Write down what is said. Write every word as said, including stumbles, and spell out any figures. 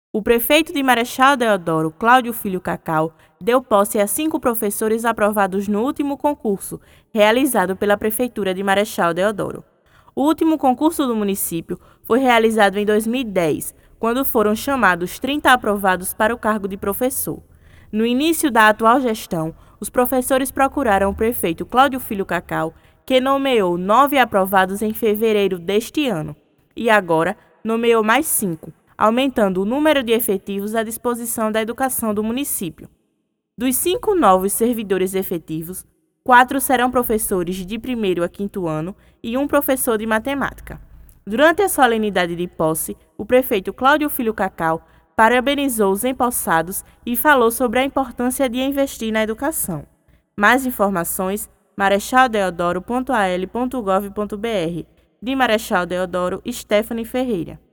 O prefeito de Marechal Deodoro, Cláudio Filho Cacau, deu posse a cinco professores aprovados no último concurso, realizado pela Prefeitura de Marechal Deodoro. O último concurso do município foi realizado em dois mil e dez, quando foram chamados trinta aprovados para o cargo de professor. No início da atual gestão, os professores procuraram o prefeito Cláudio Filho Cacau, que nomeou nove aprovados em fevereiro deste ano, e agora nomeou mais cinco, aumentando o número de efetivos à disposição da educação do município. Dos cinco novos servidores efetivos, quatro serão professores de primeiro a quinto ano e um professor de matemática. Durante a solenidade de posse, o prefeito Cláudio Filho Cacau parabenizou os empossados e falou sobre a importância de investir na educação. Mais informações, marechal deodoro ponto a l ponto gov ponto b r. De Marechal Deodoro, Stephanie Ferreira.